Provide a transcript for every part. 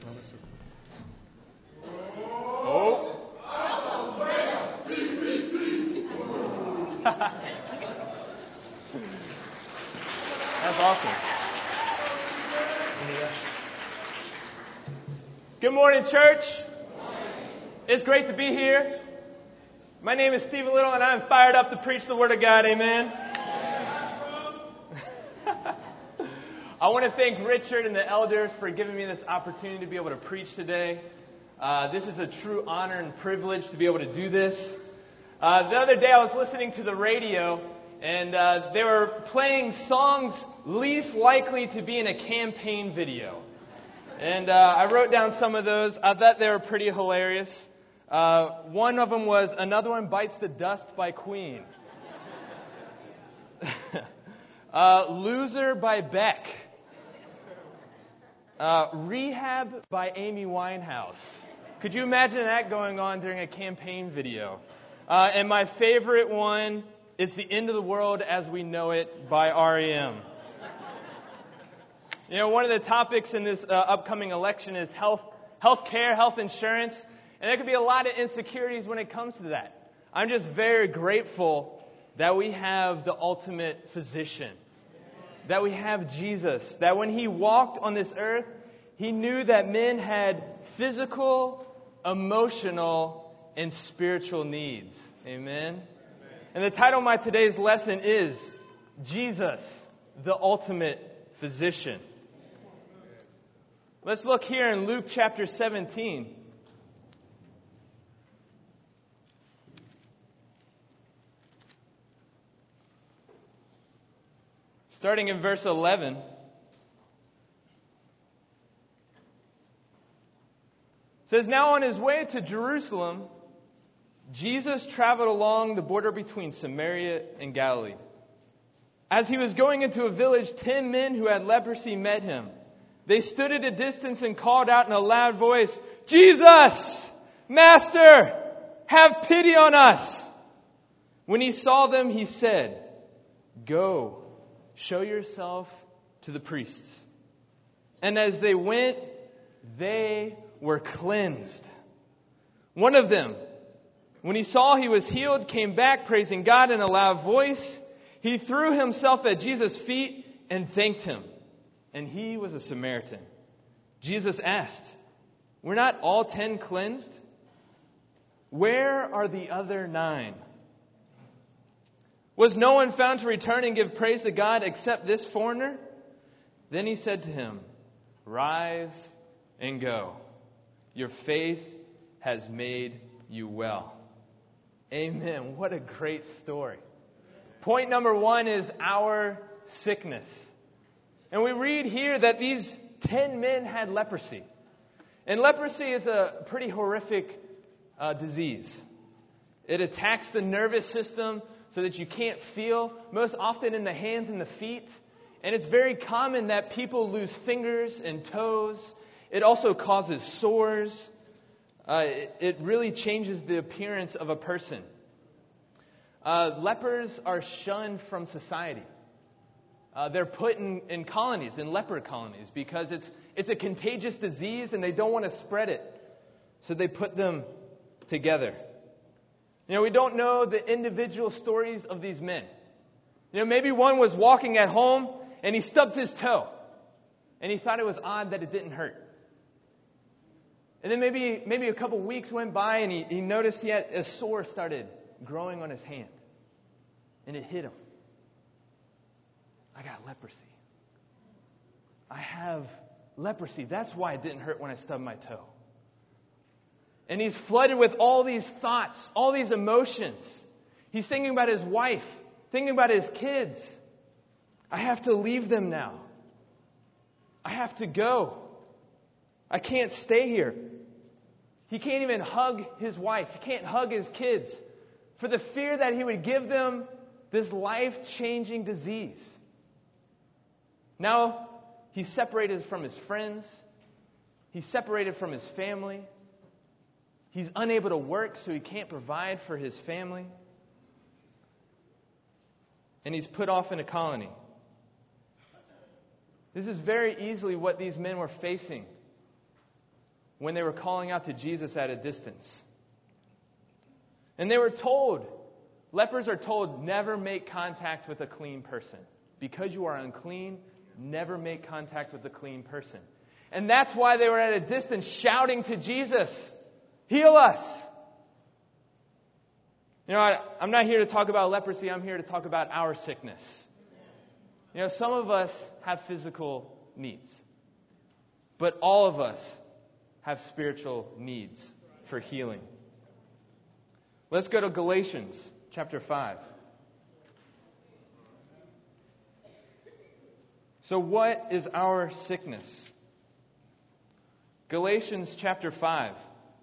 Oh. That's awesome. Good morning, church. It's great to be here. My name is Stephen Little, and I'm fired up to preach the Word of God. Amen. I want to thank Richard and the elders for giving me this opportunity to be able to preach today. This is a true honor and privilege to be able to do this. The other day I was listening to the radio, and they were playing songs least likely to be in a campaign video. And I wrote down some of those. I thought they were pretty hilarious. One of them was Another One Bites the Dust by Queen. Loser by Beck. Rehab by Amy Winehouse. Could you imagine that going on during a campaign video? And my favorite one is The End of the World as We Know It by R.E.M. You know, one of the topics in this upcoming election is health care, health insurance. And there could be a lot of insecurities when it comes to that. I'm just very grateful that we have the ultimate physician. That we have Jesus. That when He walked on this earth, He knew that men had physical, emotional, and spiritual needs. Amen? And the title of my today's lesson is Jesus, the ultimate physician. Let's look here in Luke chapter 17. Starting in verse 11. It says, "Now on His way to Jerusalem, Jesus traveled along the border between Samaria and Galilee. As He was going into a village, 10 men who had leprosy met Him. They stood at a distance and called out in a loud voice, 'Jesus, Master, have pity on us.' When He saw them, He said, 'Go, show yourself to the priests.' And as they went, they were cleansed. One of them, when he saw he was healed, came back praising God in a loud voice. He threw himself at Jesus' feet and thanked Him. And he was a Samaritan. Jesus asked, 'Were not all 10 cleansed? Where are the other 9? Was no one found to return and give praise to God except this foreigner?' Then He said to him, 'Rise and go. Your faith has made you well.'" Amen. What a great story. Point number 1 is our sickness. And we read here that these 10 men had leprosy. And leprosy is a pretty horrific disease. It attacks the nervous system so that you can't feel, most often in the hands and the feet. And it's very common that people lose fingers and toes. It also causes sores. It really changes the appearance of a person. Lepers are shunned from society. They're put in colonies, in leper colonies, because it's a contagious disease and they don't want to spread it. So they put them together. You know, we don't know the individual stories of these men. You know, maybe one was walking at home and he stubbed his toe. And he thought it was odd that it didn't hurt. And then maybe a couple weeks went by and he noticed he had a sore started growing on his hand. And it hit him. I got leprosy. I have leprosy. That's why it didn't hurt when I stubbed my toe. And he's flooded with all these thoughts, all these emotions. He's thinking about his wife, thinking about his kids. I have to leave them now. I have to go. I can't stay here. He can't even hug his wife. He can't hug his kids for the fear that he would give them this life-changing disease. Now, he's separated from his friends. He's separated from his family. He's unable to work, so he can't provide for his family. And he's put off in a colony. This is very easily what these men were facing. when they were calling out to Jesus at a distance. And they were told, lepers are told, never make contact with a clean person. Because you are unclean, never make contact with a clean person. And that's why they were at a distance shouting to Jesus, heal us. You know, I'm not here to talk about leprosy. I'm here to talk about our sickness. You know, some of us have physical needs. But all of us have spiritual needs for healing. Let's go to Galatians chapter 5. So what is our sickness? Galatians chapter 5.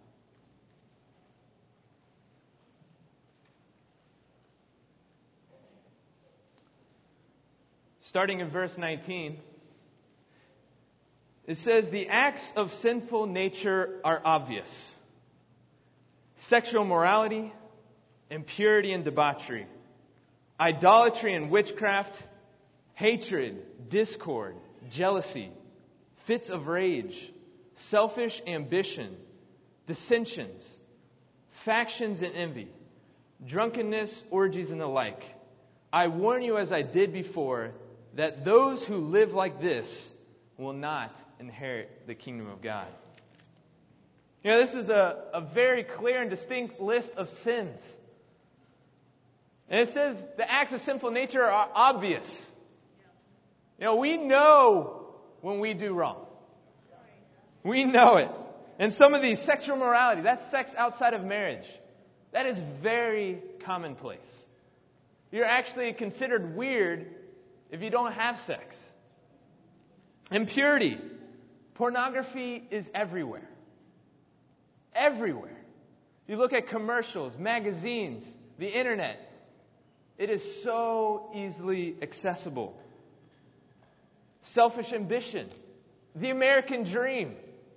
Starting in verse 19, it says, the acts of sinful nature are obvious. Sexual morality, impurity and debauchery, idolatry and witchcraft, hatred, discord, jealousy, fits of rage, selfish ambition, dissensions, factions and envy, drunkenness, orgies and the like. I warn you, as I did before, that those who live like this will not inherit the kingdom of God. You know, this is a very clear and distinct list of sins. And it says the acts of sinful nature are obvious. You know, we know when we do wrong. We know it. And some of these, sexual morality, that's sex outside of marriage. That is very commonplace. You're actually considered weird if you don't have sex. Impurity. Pornography is everywhere. Everywhere. You look at commercials, magazines, the internet. It is so easily accessible. Selfish ambition. The American dream.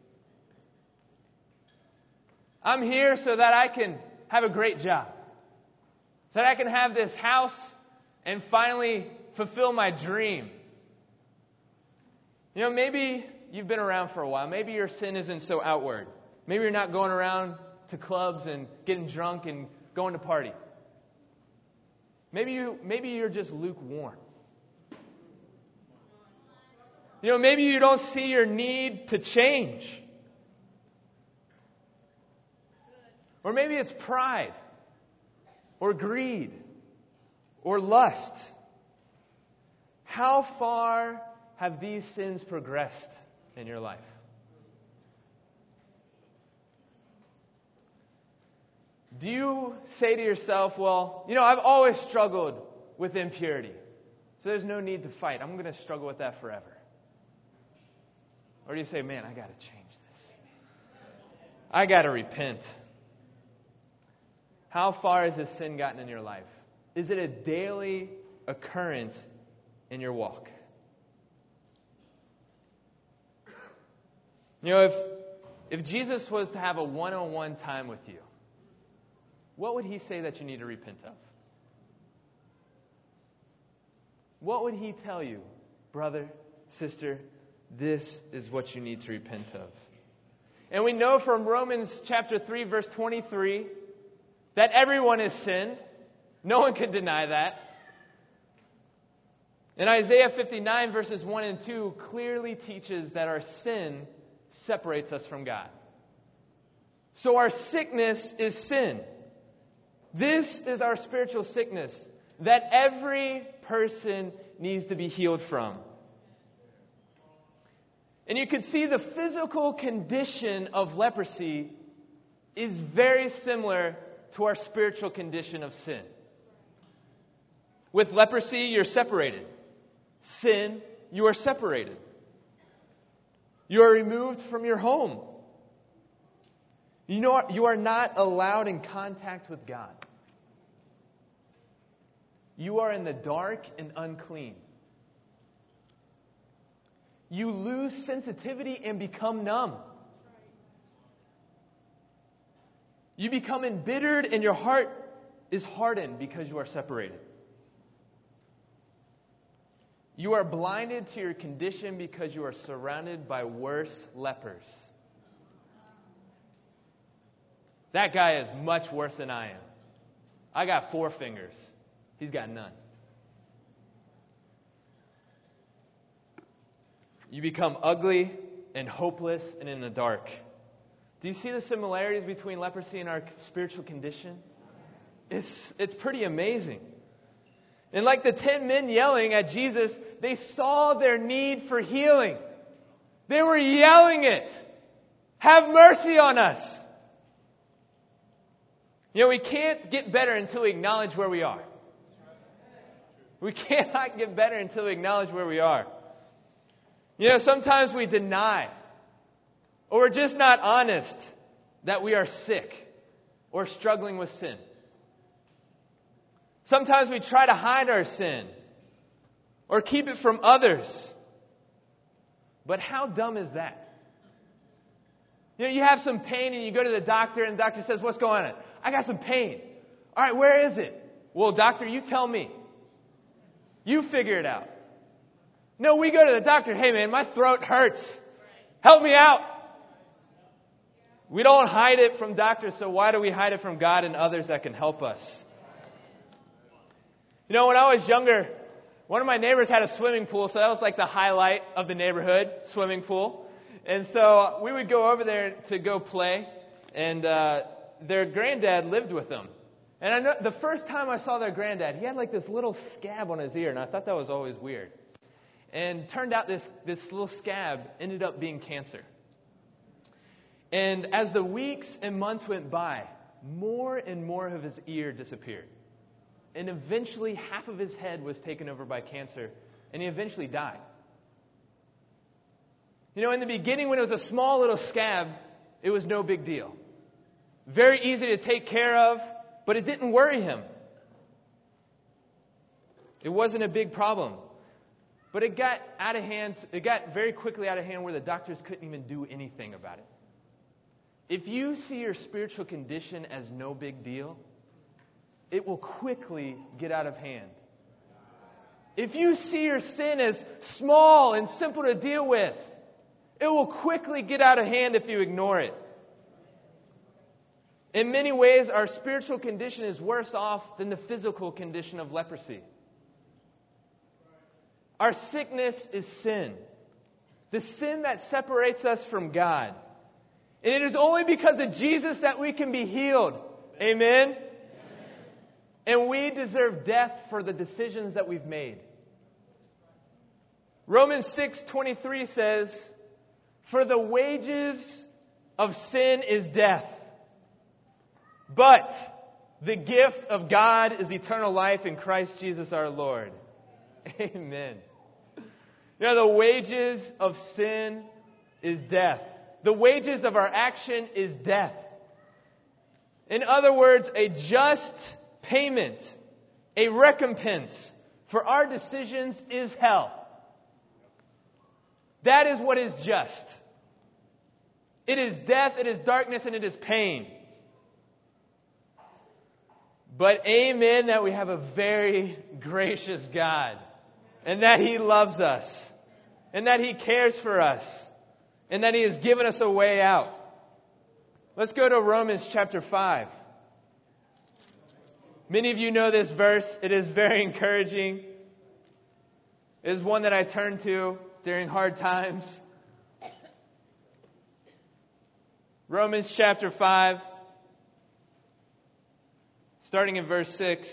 I'm here so that I can have a great job. So that I can have this house and finally fulfill my dream. You know, maybe you've been around for a while. Maybe your sin isn't so outward. Maybe you're not going around to clubs and getting drunk and going to party. Maybe you're just lukewarm. You know, maybe you don't see your need to change. Or maybe it's pride, or greed, or lust. How far have these sins progressed in your life? Do you say to yourself, well, you know, I've always struggled with impurity, so there's no need to fight. I'm going to struggle with that forever. Or do you say, man, I got to change this. I got to repent. How far has this sin gotten in your life? Is it a daily occurrence in your walk? You know, if Jesus was to have a one-on-one time with you, what would he say that you need to repent of? What would he tell you, brother, sister, this is what you need to repent of? And we know from Romans chapter 3, verse 23, that everyone has sinned. No one can deny that. And Isaiah 59, verses 1 and 2, clearly teaches that our sin separates us from God. So our sickness is sin. This is our spiritual sickness that every person needs to be healed from. And you can see the physical condition of leprosy is very similar to our spiritual condition of sin. With leprosy, you're separated. Sin, you are separated. You are removed from your home. You know, you are not allowed in contact with God. You are in the dark and unclean. You lose sensitivity and become numb. You become embittered and your heart is hardened because you are separated. You are blinded to your condition because you are surrounded by worse lepers. That guy is much worse than I am. I got 4 fingers. He's got none. You become ugly and hopeless and in the dark. Do you see the similarities between leprosy and our spiritual condition? It's pretty amazing. And like the 10 men yelling at Jesus, they saw their need for healing. They were yelling it. Have mercy on us. You know, we can't get better until we acknowledge where we are. We cannot get better until we acknowledge where we are. You know, sometimes we deny, or we're just not honest that we are sick or struggling with sin. Sometimes we try to hide our sin or keep it from others. But how dumb is that? You know, you have some pain and you go to the doctor and the doctor says, what's going on? I got some pain. All right, where is it? Well, doctor, you tell me. You figure it out. No, we go to the doctor. Hey, man, my throat hurts. Help me out. We don't hide it from doctors, so why do we hide it from God and others that can help us? You know, when I was younger, one of my neighbors had a swimming pool, so that was like the highlight of the neighborhood, swimming pool. And so we would go over there to go play, and their granddad lived with them. And I know the first time I saw their granddad, he had like this little scab on his ear, and I thought that was always weird. And turned out this little scab ended up being cancer. And as the weeks and months went by, more and more of his ear disappeared. And eventually half of his head was taken over by cancer, and he eventually died. You know, in the beginning when it was a small little scab, it was no big deal. Very easy to take care of, but it didn't worry him. It wasn't a big problem. But it got out of hand. It got very quickly out of hand where the doctors couldn't even do anything about it. If you see your spiritual condition as no big deal, it will quickly get out of hand. If you see your sin as small and simple to deal with, it will quickly get out of hand if you ignore it. In many ways, our spiritual condition is worse off than the physical condition of leprosy. Our sickness is sin. The sin that separates us from God. And it is only because of Jesus that we can be healed. Amen? Amen. And we deserve death for the decisions that we've made. Romans 6:23 says, "For the wages of sin is death, but the gift of God is eternal life in Christ Jesus our Lord." Amen. You know, the wages of sin is death. The wages of our action is death. In other words, a just payment, a recompense for our decisions is hell. That is what is just. It is death, it is darkness, and it is pain. But amen that we have a very gracious God, and that He loves us, and that He cares for us, and that He has given us a way out. Let's go to Romans chapter 5. Many of you know this verse. It is very encouraging. It is one that I turn to during hard times. Romans chapter 5, starting in verse 6,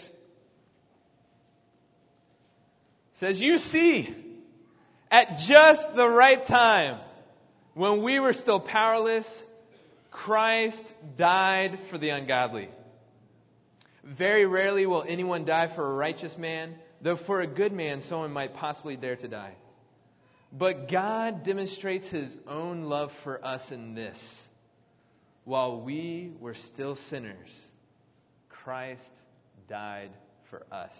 says, "You see, at just the right time, when we were still powerless, Christ died for the ungodly. Very rarely will anyone die for a righteous man, though for a good man someone might possibly dare to die. But God demonstrates His own love for us in this: while we were still sinners, Christ died for us."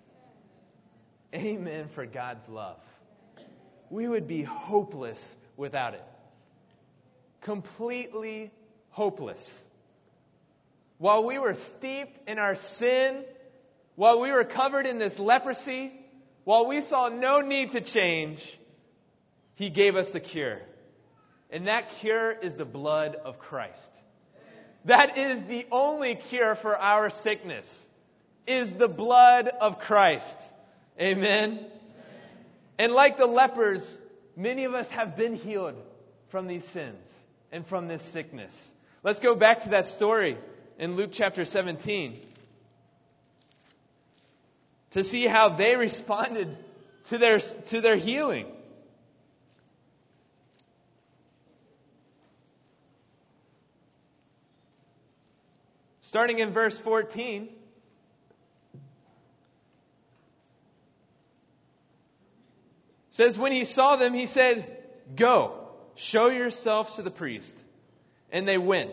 Amen for God's love. We would be hopeless without it. Completely hopeless. While we were steeped in our sin, while we were covered in this leprosy, while we saw no need to change, He gave us the cure. And that cure is the blood of Christ. That is the only cure for our sickness, is the blood of Christ. Amen? And like the lepers, many of us have been healed from these sins and from this sickness. Let's go back to that story in Luke chapter 17 to see how they responded to their healing. Starting in verse 14. Says, when he saw them, he said, "Go, show yourselves to the priest." And they went.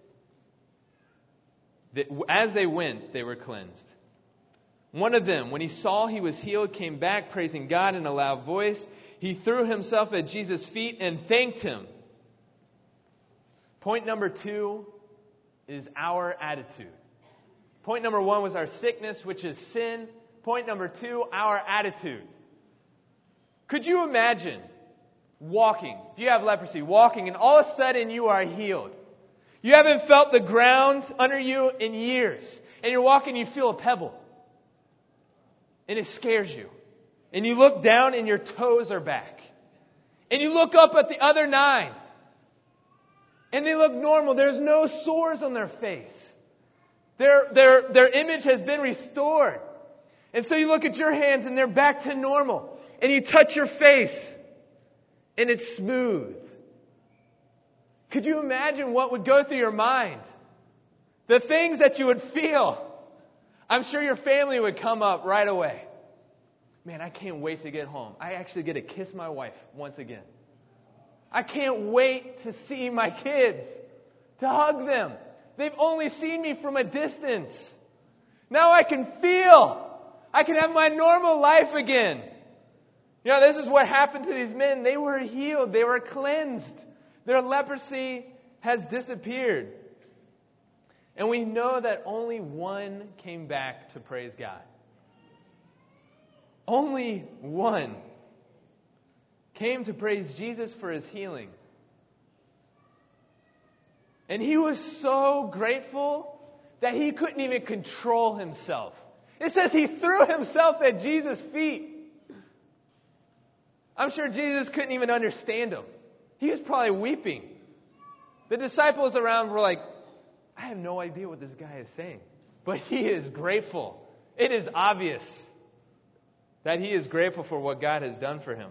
As they went, they were cleansed. One of them, when he saw he was healed, came back, praising God in a loud voice. He threw himself at Jesus' feet and thanked him. Point number 2 is our attitude. Point number 1 was our sickness, which is sin. Point number 2, our attitude. Could you imagine walking, if you have leprosy, walking, and all of a sudden you are healed? You haven't felt the ground under you in years. And you're walking, you feel a pebble. And it scares you. And you look down and your toes are back. And you look up at the other 9. And they look normal. There's no sores on their face. Their image has been restored. And so you look at your hands and they're back to normal. And you touch your face, and it's smooth. Could you imagine what would go through your mind? The things that you would feel. I'm sure your family would come up right away. Man, I can't wait to get home. I actually get to kiss my wife once again. I can't wait to see my kids, to hug them. They've only seen me from a distance. Now I can feel. I can have my normal life again. You know, this is what happened to these men. They were healed. They were cleansed. Their leprosy has disappeared. And we know that only one came back to praise God. Only one came to praise Jesus for his healing. And he was so grateful that he couldn't even control himself. It says he threw himself at Jesus' feet. I'm sure Jesus couldn't even understand him. He was probably weeping. The disciples around were like, I have no idea what this guy is saying. But he is grateful. It is obvious that he is grateful for what God has done for him.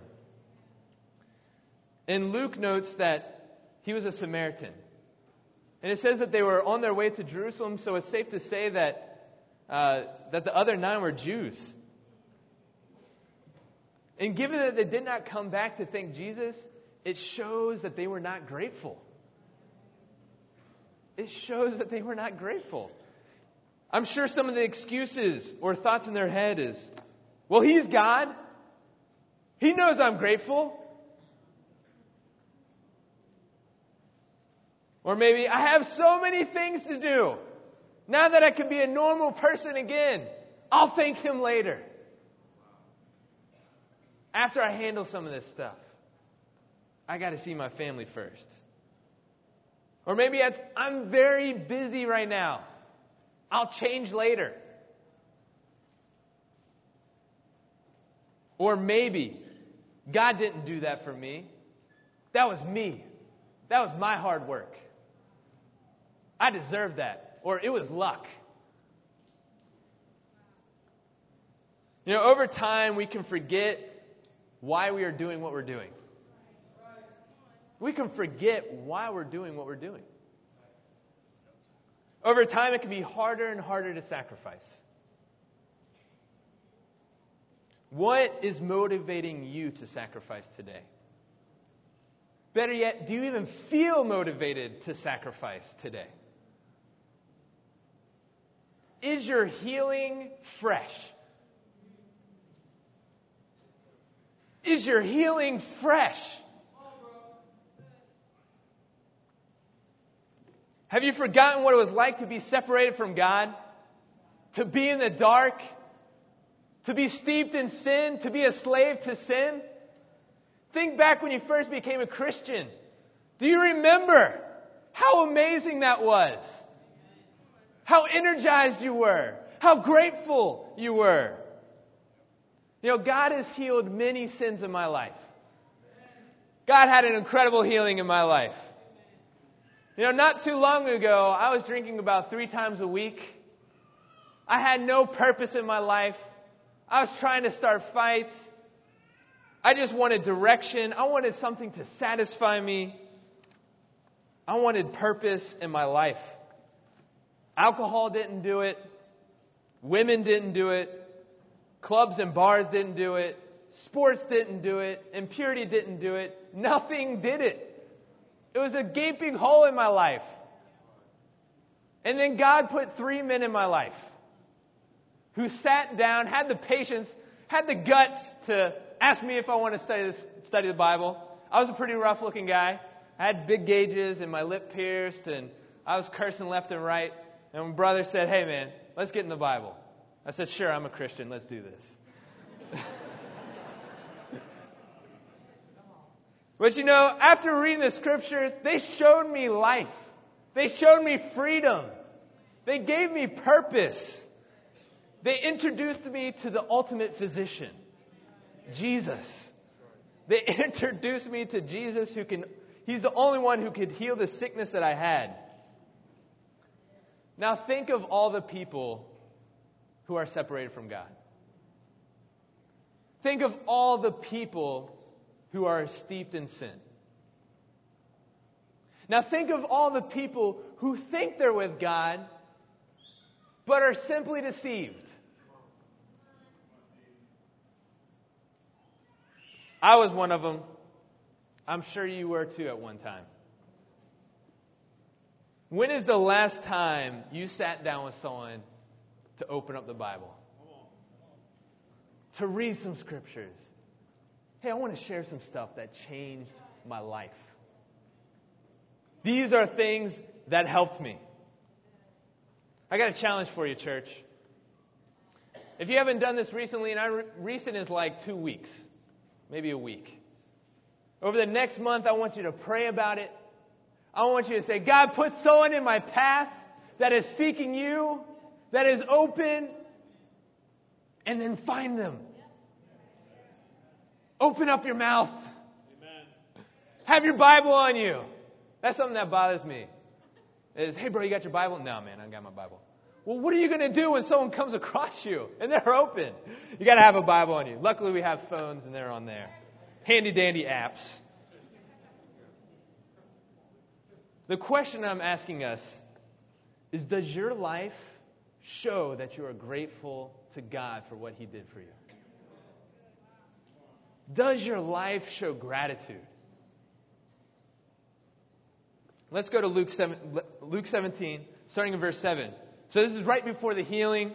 And Luke notes that he was a Samaritan. And it says that they were on their way to Jerusalem, so it's safe to say that the other 9 were Jews. And given that they did not come back to thank Jesus, it shows that they were not grateful. It shows that they were not grateful. I'm sure some of the excuses or thoughts in their head is, well, he's God. He knows I'm grateful. Or maybe, I have so many things to do. Now that I can be a normal person again, I'll thank him later. After I handle some of this stuff, I got to see my family first. Or maybe I'm very busy right now. I'll change later. Or maybe God didn't do that for me. That was me. That was my hard work. I deserved that. Or it was luck. You know, over time we can forget why we are doing what we're doing. We can forget why we're doing what we're doing. Over time, it can be harder and harder to sacrifice. What is motivating you to sacrifice today? Better yet, do you even feel motivated to sacrifice today? Is your healing fresh? Is your healing fresh? Have you forgotten what it was like to be separated from God? To be in the dark? To be steeped in sin? To be a slave to sin? Think back when you first became a Christian. Do you remember how amazing that was? how energized you were, how grateful you were. God has healed many sins in my life. God had an incredible healing in my life. Not too long ago, I was drinking about 3 times a week. I had no purpose in my life. I was trying to start fights. I just wanted direction. I wanted something to satisfy me. I wanted purpose in my life. Alcohol didn't do it. Women didn't do it. Clubs and bars didn't do it. Sports didn't do it. Impurity didn't do it. Nothing did it. It was a gaping hole in my life. And then God put 3 men in my life who sat down, had the patience, had the guts to ask me if I want to study the Bible. I was a pretty rough-looking guy. I had big gauges and my lip pierced, and I was cursing left and right. And my brother said, "Hey, man, let's get in the Bible." I said, "Sure, I'm a Christian. Let's do this." But after reading the scriptures, they showed me life. They showed me freedom. They gave me purpose. They introduced me to the ultimate physician, Jesus. They introduced me to Jesus He's the only one who could heal the sickness that I had. Now think of all the people who are separated from God. Think of all the people who are steeped in sin. Now think of all the people who think they're with God, but are simply deceived. I was one of them. I'm sure you were too at one time. When is the last time you sat down with someone to open up the Bible? To read some scriptures? Hey, I want to share some stuff that changed my life. These are things that helped me. I got a challenge for you, church. If you haven't done this recently, and recent is like 2 weeks, maybe a week. Over the next month, I want you to pray about it. I want you to say, "God, put someone in my path that is seeking you, that is open," and then find them. Open up your mouth. Amen. Have your Bible on you. That's something that bothers me. "Hey, bro, you got your Bible?" "No, man, I don't got my Bible." Well, what are you going to do when someone comes across you and they're open? You got to have a Bible on you. Luckily, we have phones and they're on there. Handy dandy apps. The question I'm asking us is, does your life show that you are grateful to God for what He did for you? Does your life show gratitude? Let's go to Luke 17, starting in verse 7. So this is right before the healing.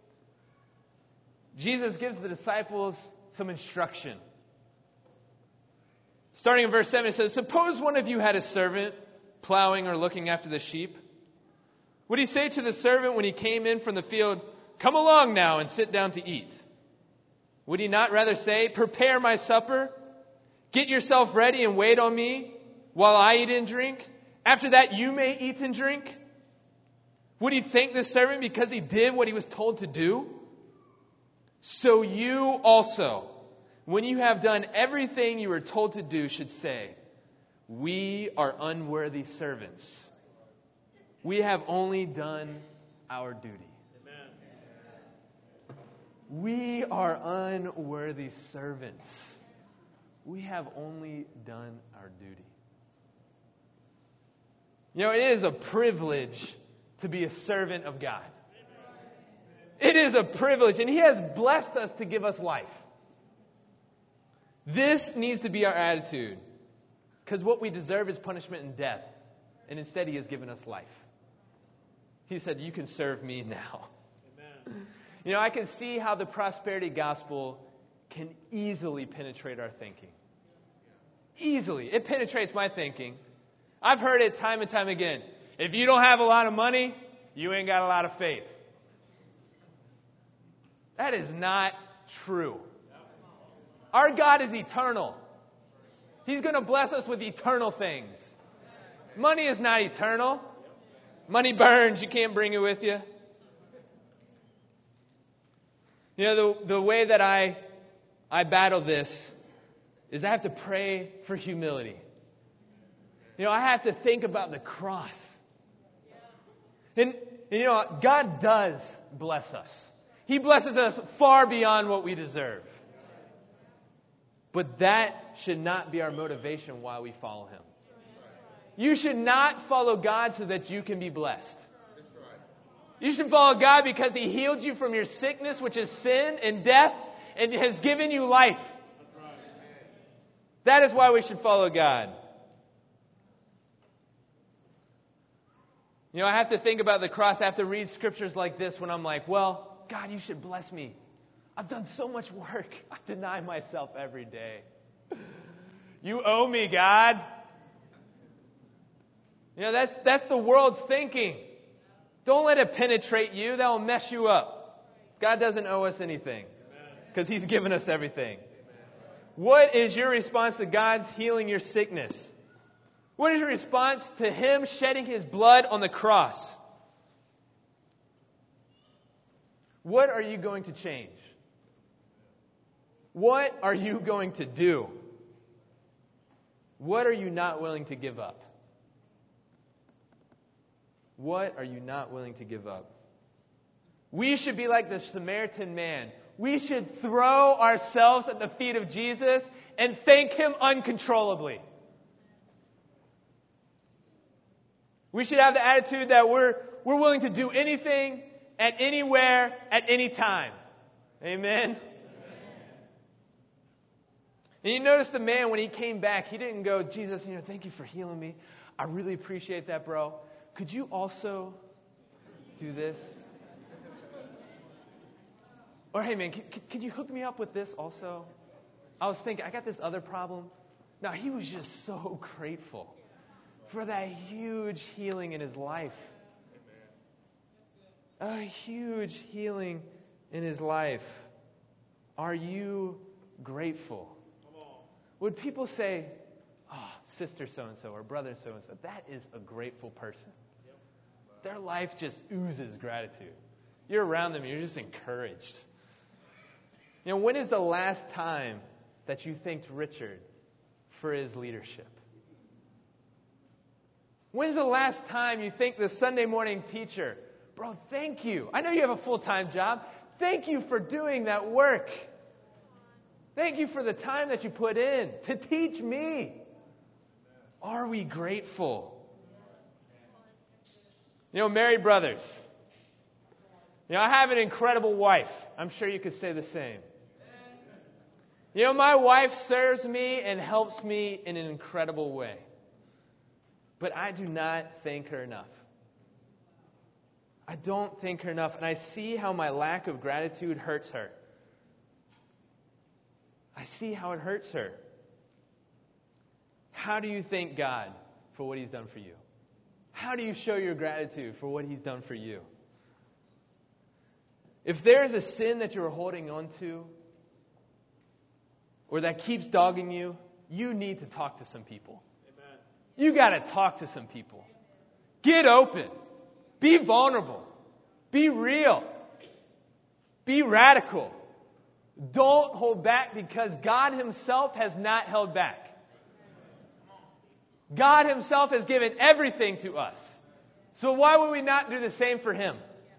Jesus gives the disciples some instruction. Starting in verse 7, it says, "Suppose one of you had a servant plowing or looking after the sheep. Would he say to the servant when he came in from the field, 'Come along now and sit down to eat'? Would he not rather say, 'Prepare my supper, get yourself ready and wait on me while I eat and drink? After that you may eat and drink'? Would he thank the servant because he did what he was told to do? So you also, when you have done everything you were told to do, should say, 'We are unworthy servants. We have only done our duty.'" We are unworthy servants. We have only done our duty. It is a privilege to be a servant of God. It is a privilege, and He has blessed us to give us life. This needs to be our attitude, because what we deserve is punishment and death, and instead He has given us life. He said, "You can serve me now." Amen. I can see how the prosperity gospel can easily penetrate our thinking. Easily. It penetrates my thinking. I've heard it time and time again. If you don't have a lot of money, you ain't got a lot of faith. That is not true. Our God is eternal. He's going to bless us with eternal things. Money is not eternal. Money burns. You can't bring it with you. You know, the way that I battle this is I have to pray for humility. You know, I have to think about the cross. And you know, God does bless us. He blesses us far beyond what we deserve. But that should not be our motivation while we follow Him. You should not follow God so that you can be blessed. You should follow God because He healed you from your sickness, which is sin and death, and has given you life. That is why we should follow God. You know, I have to think about the cross. I have to read scriptures like this when I'm like, well, God, you should bless me. I've done so much work. I deny myself every day. You owe me, God. You know, that's the world's thinking. Don't let it penetrate you. That will mess you up. God doesn't owe us anything because He's given us everything. What is your response to God's healing your sickness? What is your response to Him shedding His blood on the cross? What are you going to change? What are you going to do? What are you not willing to give up? What are you not willing to give up? We should be like the Samaritan man. We should throw ourselves at the feet of Jesus and thank Him uncontrollably. We should have the attitude that we're willing to do anything, at anywhere, at any time. Amen? And you notice the man, when he came back, he didn't go, Jesus, thank you for healing me. I really appreciate that, bro. Could you also do this? Or, hey, man, could you hook me up with this also? I was thinking, I got this other problem. No, he was just so grateful for that huge healing in his life. A huge healing in his life. Are you grateful? Would people say, oh, sister so-and-so or brother so-and-so, that is a grateful person. Their life just oozes gratitude. You're around them, you're just encouraged. When is the last time that you thanked Richard for his leadership? When's the last time you thanked the Sunday morning teacher? Bro, thank you. I know you have a full-time job. Thank you for doing that work. Thank you for the time that you put in to teach me. Are we grateful? Married brothers. I have an incredible wife. I'm sure you could say the same. My wife serves me and helps me in an incredible way. But I do not thank her enough. I don't thank her enough. And I see how my lack of gratitude hurts her. I see how it hurts her. How do you thank God for what He's done for you? How do you show your gratitude for what He's done for you? If there's a sin that you're holding on to, or that keeps dogging you, you need to talk to some people. Amen. You got to talk to some people. Get open. Be vulnerable. Be real. Be radical. Don't hold back, because God Himself has not held back. God Himself has given everything to us. So why would we not do the same for Him?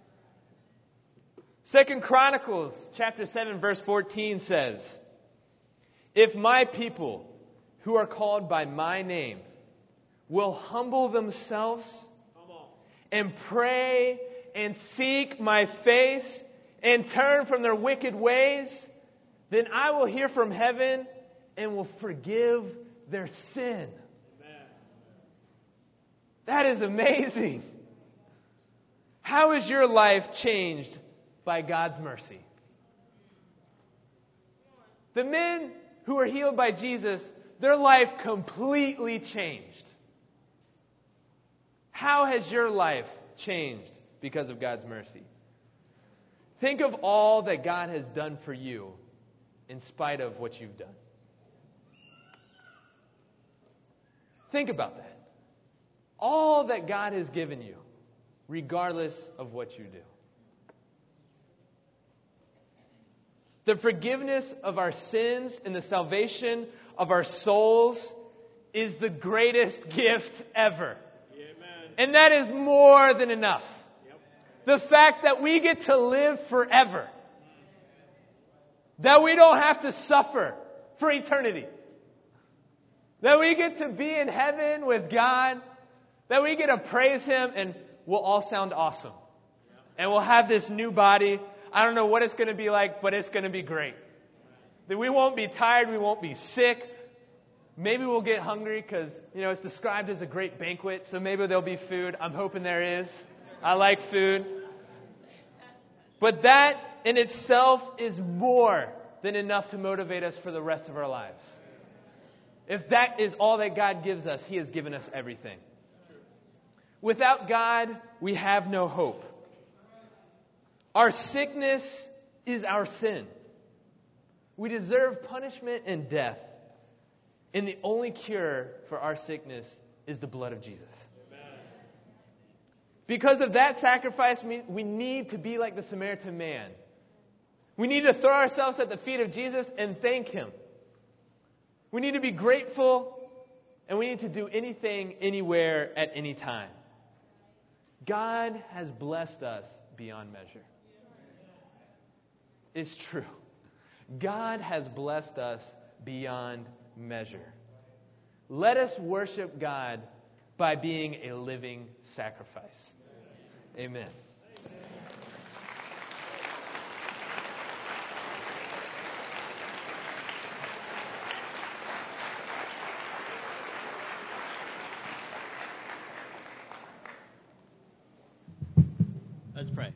2 Chronicles chapter 7 verse 14 says, if my people who are called by my name will humble themselves and pray and seek my face and turn from their wicked ways, then I will hear from heaven and will forgive their sin. Amen. That is amazing. How is your life changed by God's mercy? The men who were healed by Jesus, their life completely changed. How has your life changed because of God's mercy? Think of all that God has done for you in spite of what you've done. Think about that. All that God has given you. regardless of what you do. The forgiveness of our sins and the salvation of our souls is the greatest gift ever. Amen. And that is more than enough. Yep. The fact that we get to live forever. That we don't have to suffer for eternity. That we get to be in heaven with God. That we get to praise Him and we'll all sound awesome. And we'll have this new body. I don't know what it's going to be like, but it's going to be great. That we won't be tired, we won't be sick. Maybe we'll get hungry because, it's described as a great banquet, so maybe there'll be food. I'm hoping there is. I like food. But that in itself is more than enough to motivate us for the rest of our lives. If that is all that God gives us, He has given us everything. Without God, we have no hope. Our sickness is our sin. We deserve punishment and death. And the only cure for our sickness is the blood of Jesus. Amen. Because of that sacrifice, we need to be like the Samaritan man. We need to throw ourselves at the feet of Jesus and thank Him. We need to be grateful, and we need to do anything, anywhere, at any time. God has blessed us beyond measure. It's true. God has blessed us beyond measure. Let us worship God by being a living sacrifice. Amen. Let's pray.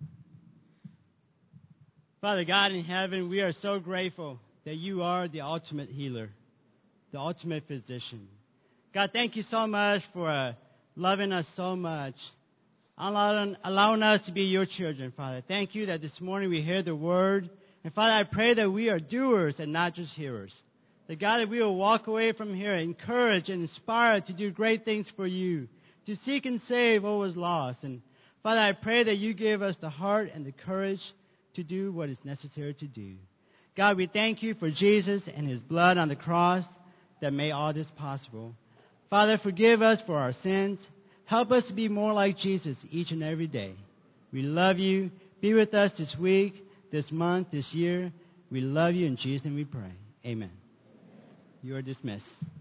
Father God in heaven, we are so grateful that you are the ultimate healer, the ultimate physician. God, thank you so much for loving us so much, allowing us to be your children, Father. Thank you that this morning we hear the word. And Father, I pray that we are doers and not just hearers. That God, that we will walk away from here encouraged and inspired to do great things for you, to seek and save what was lost. And Father, I pray that you give us the heart and the courage to do what is necessary to do. God, we thank you for Jesus and His blood on the cross that made all this possible. Father, forgive us for our sins. Help us to be more like Jesus each and every day. We love you. Be with us this week, this month, this year. We love you. In Jesus' name we pray. Amen. You are dismissed.